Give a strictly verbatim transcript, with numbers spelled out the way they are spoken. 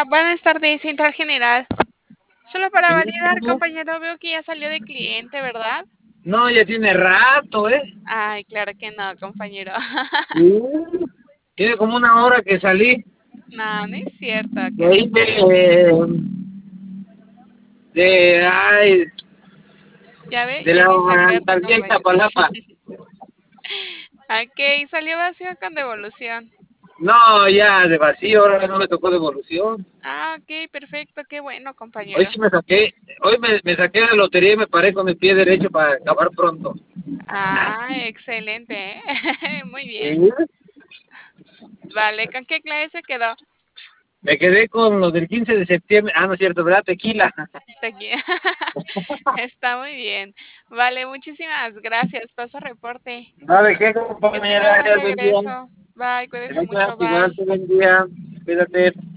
Hola, buenas tardes, Central General. Solo para Sí, validar, compañero, veo que ya salió de cliente, ¿verdad? no, ya tiene rato, ¿eh? Ay, claro que no, compañero. Uh, tiene como una hora que salí No, no es cierto, de que no ahí es cierto. de, de, ay, Ya ve, de ya la ni se acuerda, alcaldía compañero. Iztapalapa. Ok, salió vacío con devolución. No, ya de vacío, ahora no me tocó devolución. Ah, ok, perfecto, qué bueno, Hoy compañero. sí me saqué, hoy me, me saqué de la lotería y me paré con el pie derecho para acabar pronto. Ah, excelente, ¿eh? Muy bien. Sí. Vale, ¿con qué clase se quedó? Me quedé con los del quince de septiembre. Ah, no es cierto, ¿verdad? Tequila. Aquí. Está muy bien. Vale, muchísimas gracias. Paso reporte. No, de qué, Que tenga compañera, buen gracias, buen día. regreso. Bye, cuídese Gracias, mucho. igual, Bye. buen día. Cuídate.